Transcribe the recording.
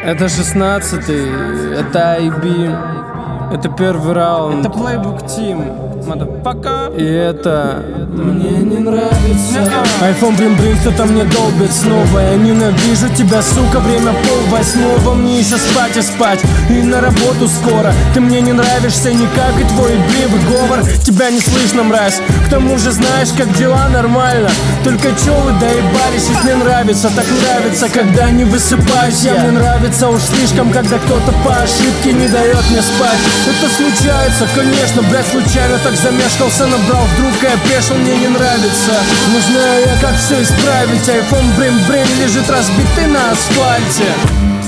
Это 16-й, это IB, это первый раунд, это Playbook Team, пока. И это мне не нравится. Айфон блин, кто-то мне долбит снова. Я ненавижу тебя, сука, время 7:30. Мне еще спать и спать, и на работу скоро. Ты мне не нравишься никак, и твой игривый говор. Тебя не слышно, мразь. К тому же знаешь, как дела, нормально. Только чё вы доебались, ведь мне нравится, так нравится, когда не высыпаюсь я. Мне нравится уж слишком, когда кто-то по ошибке не дает мне спать. Это случается, конечно, блядь, случайно так замешкался, набрал, вдруг я опешил, мне не нравится. Но знаю я, как все исправить. Айфон брин лежит разбитый на асфальте.